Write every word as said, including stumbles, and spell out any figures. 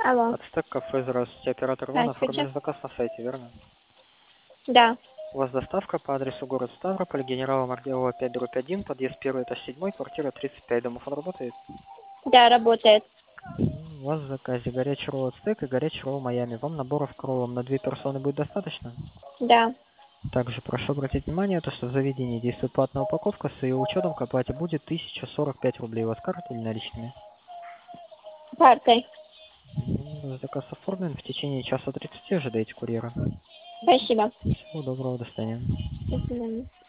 Алло. Ацтек кафе, здравствуйте. Оператор Иван, Здравствуйте. оформили заказ на сайте, верно? Да. У вас доставка по адресу город Ставрополь, генерала Маргелова пять дробь один, подъезд первый, этаж седьмой, квартира тридцать пять. Домофон работает? Да, работает. У вас в заказе горячий ролл ацтек и горячий ролл Майами. Вам наборов к роллам на две персоны будет достаточно? Да. Также прошу обратить внимание, то, что в заведении действует платная упаковка, с ее учетом к оплате будет тысяча сорок пять рублей. У вас карта или наличными? Картой. М, Заказ оформлен. В течение часа тридцати ожидайте курьера. Спасибо. Всего доброго, до свидания. До свидания.